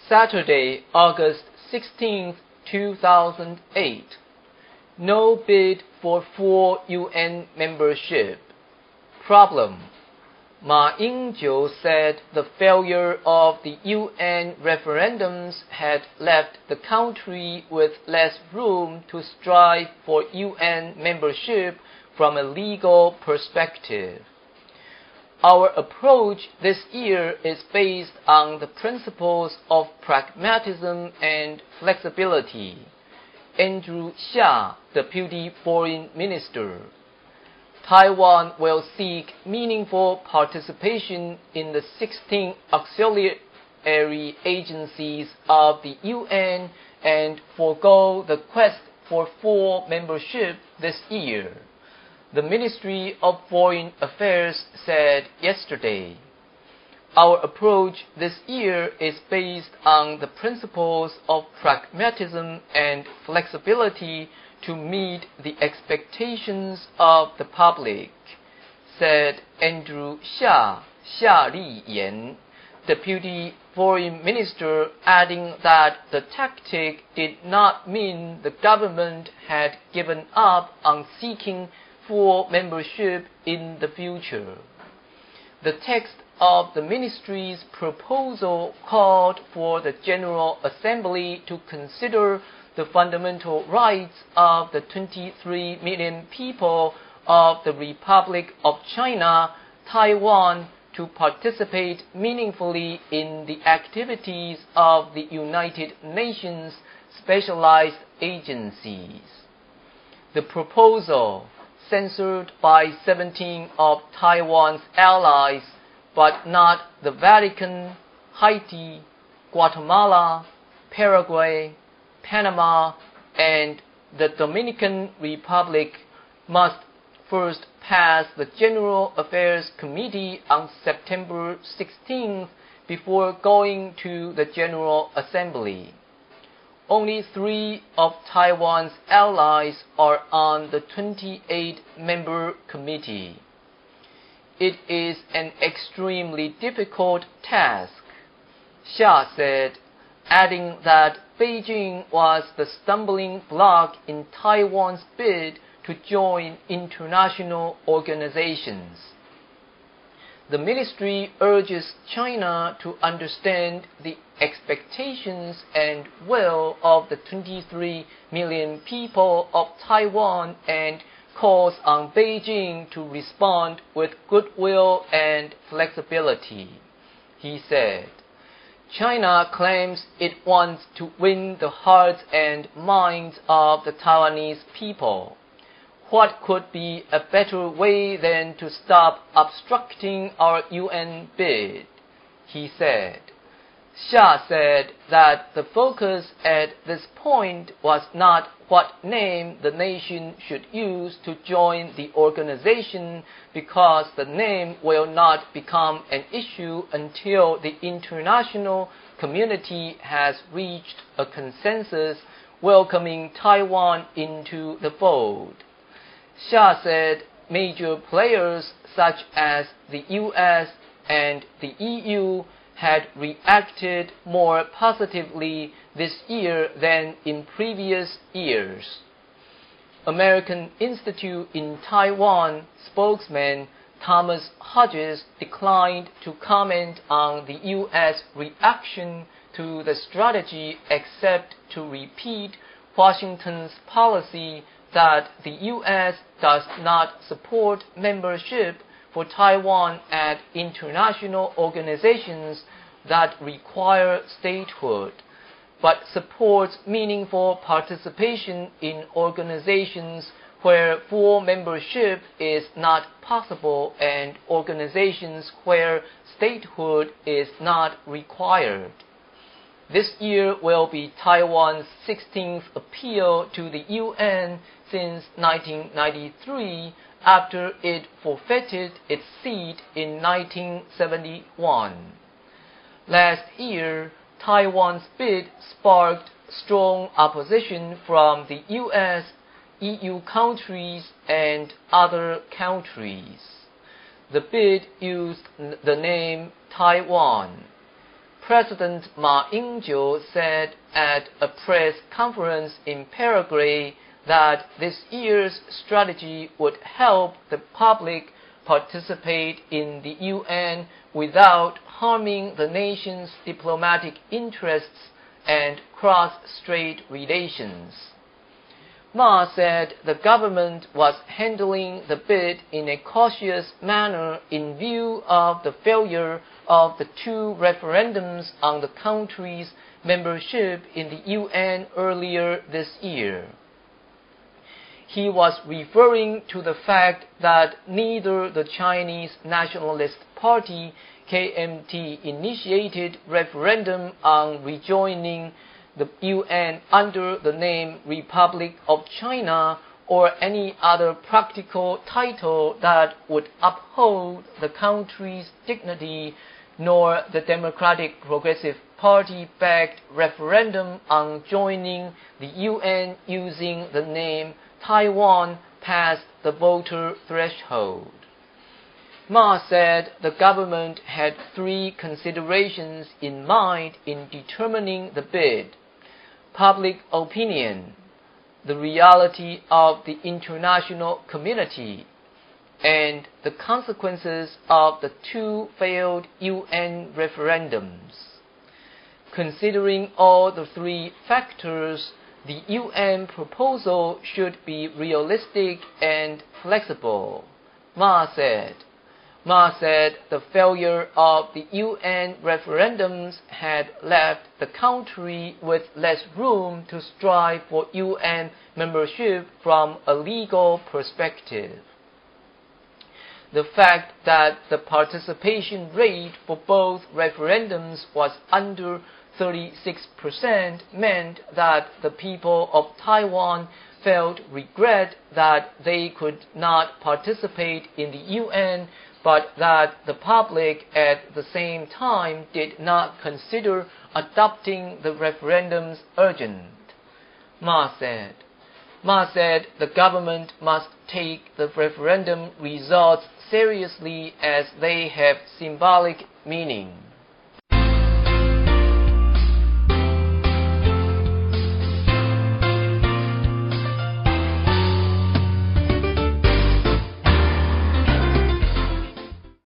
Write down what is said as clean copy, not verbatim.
Saturday, August 16, 2008. No bid for full UN membership. Problem. Ma Ying-jeou said the failure of the UN referendums had left the country with less room to strive for UN membership from a legal perspective. Our approach this year is based on the principles of pragmatism and flexibility. Andrew Xia, Deputy Foreign Minister. Taiwan will seek meaningful participation in the 16 auxiliary agencies of the UN and forego the quest for full membership this year, the Ministry of Foreign Affairs said yesterday. Our approach this year is based on the principles of pragmatism and flexibility to meet the expectations of the public, said Andrew Xia Liyan, Deputy Foreign Minister, adding that the tactic did not mean the government had given up on seeking full membership in the future. The text of the ministry's proposal called for the General Assembly to consider the fundamental rights of the 23 million people of the Republic of China, Taiwan, to participate meaningfully in the activities of the United Nations specialized agencies. The proposal, censored by 17 of Taiwan's allies, but not the Vatican, Haiti, Guatemala, Paraguay, Panama, and the Dominican Republic, must first pass the General Affairs Committee on September 16th before going to the General Assembly. Only 3 of Taiwan's allies are on the 28-member committee. It is an extremely difficult task, Xia said, adding that Beijing was the stumbling block in Taiwan's bid to join international organizations. The ministry urges China to understand the expectations and will of the 23 million people of Taiwan and calls on Beijing to respond with goodwill and flexibility. He said, China claims it wants to win the hearts and minds of the Taiwanese people. What could be a better way than to stop obstructing our UN bid? He said. Xia said that the focus at this point was not what name the nation should use to join the organization, because the name will not become an issue until the international community has reached a consensus welcoming Taiwan into the fold. Xia said major players such as the US and the EU had reacted more positively this year than in previous years. American Institute in Taiwan spokesman Thomas Hodges declined to comment on the US reaction to the strategy except to repeat Washington's policy that the U.S. does not support membership for Taiwan at international organizations that require statehood, but supports meaningful participation in organizations where full membership is not possible and organizations where statehood is not required. This year will be Taiwan's 16th appeal to the UN since 1993, after it forfeited its seat in 1971. Last year, Taiwan's bid sparked strong opposition from the US, EU countries, and other countries. The bid used the name Taiwan. President Ma Ying-jeou said at a press conference in Paraguay that this year's strategy would help the public participate in the UN without harming the nation's diplomatic interests and cross-strait relations. Ma said the government was handling the bid in a cautious manner in view of the failure of the 2 referendums on the country's membership in the UN earlier this year. He was referring to the fact that neither the Chinese Nationalist Party KMT initiated referendum on rejoining the UN under the name Republic of China or any other practical title that would uphold the country's dignity, nor the Democratic Progressive Party-backed referendum on joining the UN using the name Taiwan passed the voter threshold. Ma said the government had 3 considerations in mind in determining the bid: public opinion, the reality of the international community, and the consequences of the 2 failed UN referendums. Considering all the 3 factors, the UN proposal should be realistic and flexible, Ma said. Ma said the failure of the UN referendums had left the country with less room to strive for UN membership from a legal perspective. The fact that the participation rate for both referendums was under 36% meant that the people of Taiwan felt regret that they could not participate in the UN, but that the public at the same time did not consider adopting the referendums urgent. Ma said the government must take the referendum results seriously as they have symbolic meaning.